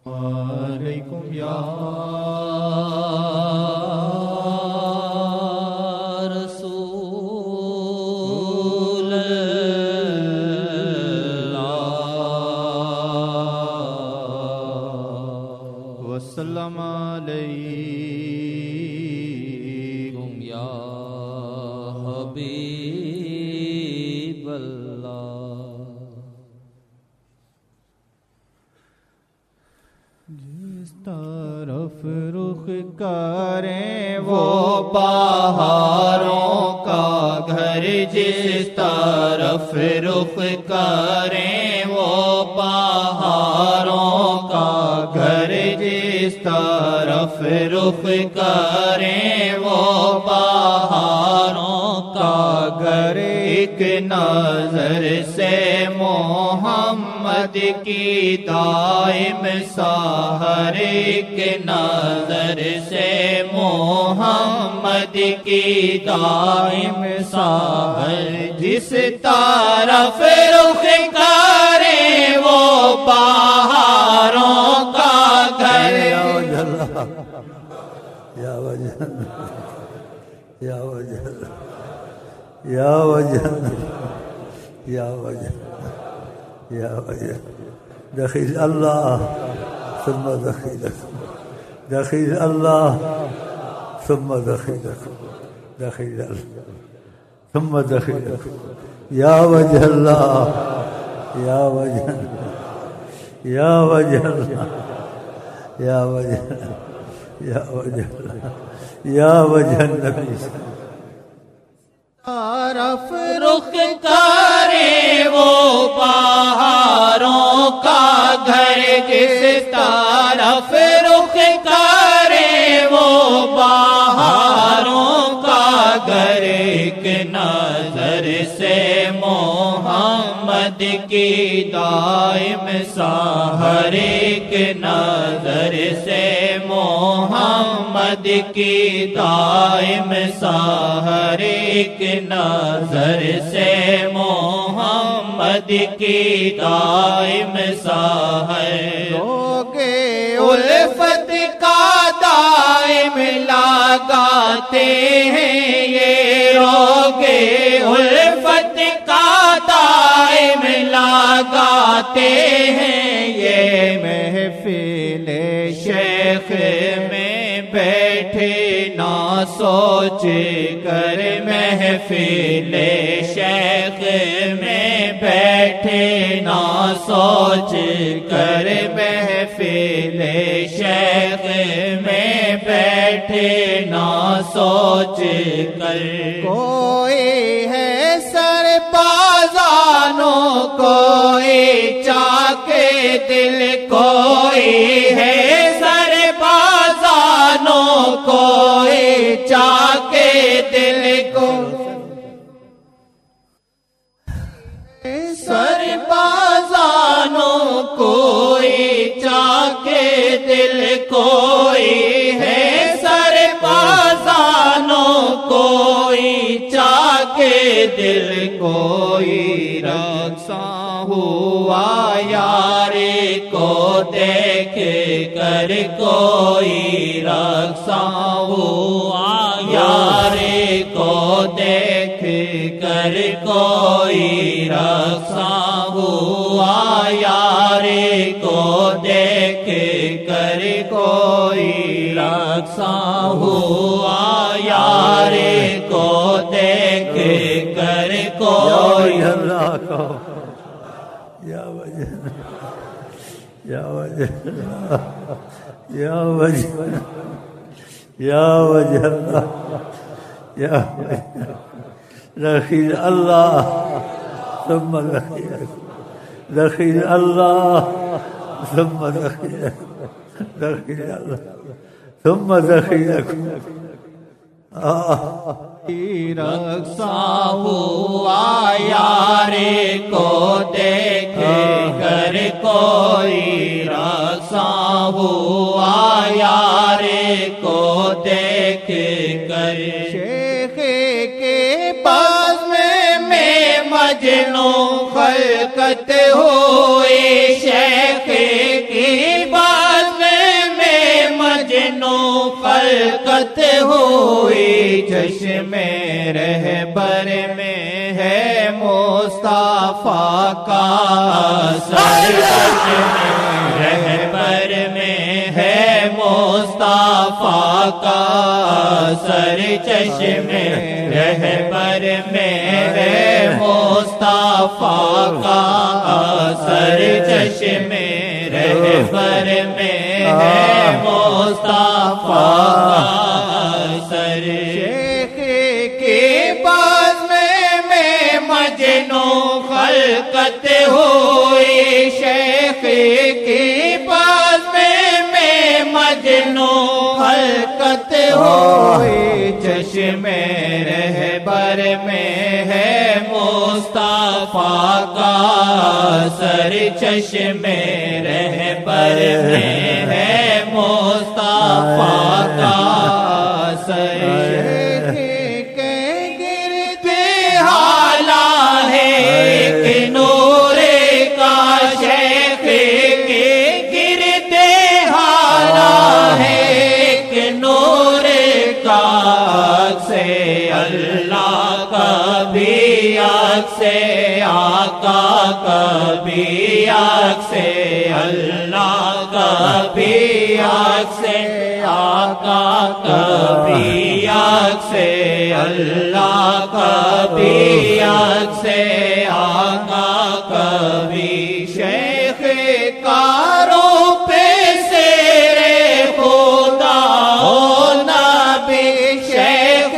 علیکم یا رسول اللہ وسلم علیکم یا حبیب اللہ۔ جس طرف رخ کریں وہ بہاروں کا گھر، جس طرف رخ کریں وہ بہاروں کا گھر، جس طرف رخ کریں وہ بہاروں کا گھر، ایک نظر سے محمد کی دائم ساحر، ایک نظر سے محمد کی دائم ساحر، جس طرف رخ کرے وہ بہاروں کا گھر۔ یا وجہ یا وجہ یا وجہ یا وجہ یا وجہ دخیل اللہ ثم دخیلک، دخیل اللہ ثم دخیلک، دخیل اللہ ثم دخیلک، یا وجہ اللہ یا وجہ یا وجہ اللہ یا وجہ یا وجہ یا وجہ النبی۔ طرف رخ کرے وہ بہاروں کا گھر، جس طرف رخ کرے وہ بہاروں کا گھر، ایک نظر سے محمد کی دائم ساحر، ایک نظر سے محمد کی دائم ساحر، ایک نظر سے محمد کی دائم ساحر، روگے الفت کا دائم لگاتے ہیں یہ، روگے الفت کا دائم لگاتے ہیں یہ، محفل شیخ میں بیٹھے نہ سوچ کر، محفل شیخ میں بیٹھے نہ سوچ کر، محفل شیخ میں بیٹھے نہ سوچ کر، کوئی ہے سر بازانوں کوئی چاکے دل، کوئی ہے سر بازانوں کوئی چاکے دل کو، سر بازانوں کوئی چاکے دل، کوئی ہے سر بازانوں کوئی چاکے دل، کوئی رقصاں ہوا یار کو دیکھ کر، کوئی رقصاں ہوا یار کو دیکھ کر، کوئی رقصاں ہوا یار کو دیکھ کر، کوئی رقصاں ہوا یار کو دیکھ کر، کوئی اللہ کو یا وجہ یا وجہ یا وجہ یا وجہ اللہ یا وجہ دخیل اللہ ثم دخیلک، دخیل اللہ ثم دخیلک، دخیل اللہ ثم دخیلک۔ رقصاں ہوا یار کو دیکھ کر، کوئی رقصاں ہوا یار کو دیکھ کر، شیخ کے پاس میں مجنوں خلقت ہوئی، شیخ کی بات خلقت ہوئی چشم رہبر میں ہے مصطفیٰ کا اثر، چشم رہبر میں ہے مصطفیٰ کا اثر، چشم رہبر میں ہے مصطفیٰ کا اثر، چشم رہبر میں ہے مصطفیٰ کا اثر۔ شیخ کی بازم میں مجنو خلقت ہوئی، شیخ کی بازم میں مجنو خلقت ہوئی، چشم رہبر میں ہے مصطفیٰ کا اثر، چشم رہبر میں ہے مصطفیٰ کا اثر۔ شیخ کے گرد حالا ہے ایک نور کا، شیخ کے گرد حالا ہے ایک نور کا، سے اللہ کبھی سے آقا کبھی سے اللہ کبھی سے آقا کبھی سے اللہ کبھی سے آقا کبھی، شیخ کاروں پہ سیر خدا ہو نبی، شیخ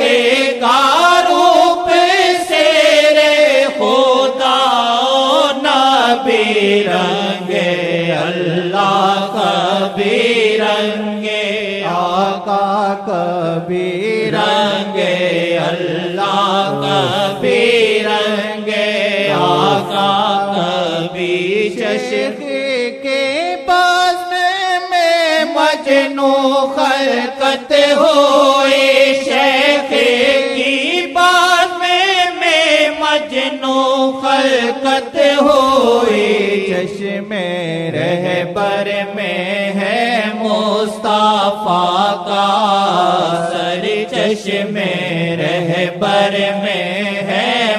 کاروں پہ سیر خدا ہو نبی، رنگے اللہ کبھی رنگے آقا کبھی رنگے اللہ کبھی رنگے آقا کبھی، شیخ کے بازم میں مجنو خلقت ہوئی، شیخ کی بازم میں مجنو خلقت ہوئی، چشم رہبر میں ہے مصطفیٰ کا اثر، چشم رہبر میں ہے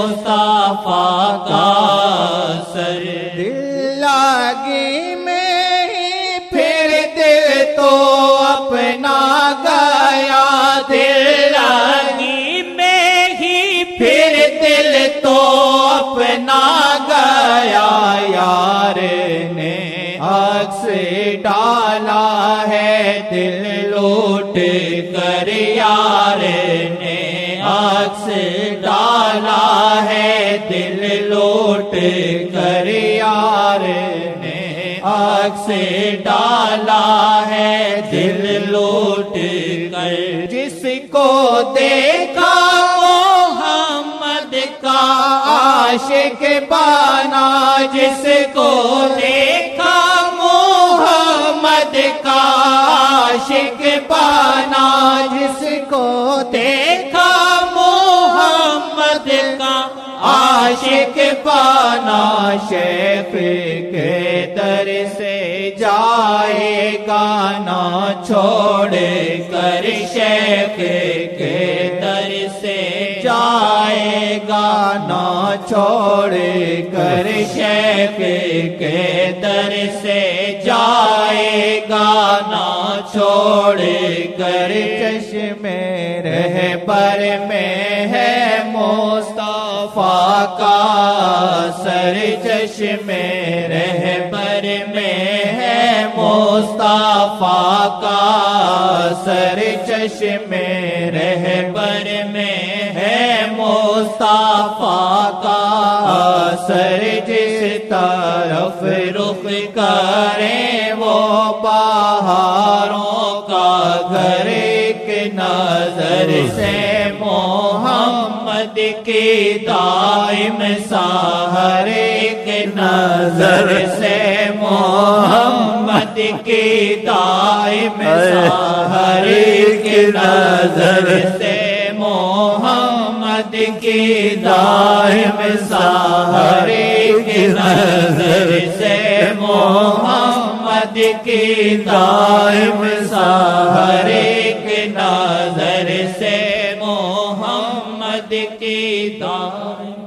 مصطفیٰ کا اثر۔ دل لگی میں ہی پھر دل تو اپنا گیا، دل لگی میں ہی پھر دل تو اپنا گیا، یار نے عکس ڈالا ہے دل لوٹ کر، یار نے عکس ڈالا ہے دل لوٹ کر، یار نے عکس ڈالا ہے دل لوٹ کر، جس کو دیکھا محمد کا عاشق بنا، جس کو دیکھا محمد کا عاشق بنا، جس کو دیکھا محمد کا عاشق بنا، شیخ کے در سے جائے گا نہ چھوڑ کر، شیخ کے در سے جائے گا نہ چھوڑ کر، شیخ کے در سے جائے گا نہ چھوڑ کر، چشم رہبر میں ہے مصطفیٰ کا اثر، چشم رہبر میں ہے مصطفیٰ کا اثر، چشم رہبر میں ہے مصطفیٰ کا اثر، جس طرف رخ کریں وہ بہاروں کا گھر، ایک نظر سے محمد کی دائم سحر، ایک نظر سے محمد کی دائم سحر، ایک نظر سے محمد کی دائم سحر، ایک نظر سے محمد کی دائم سحر، ایک محمد کی دائم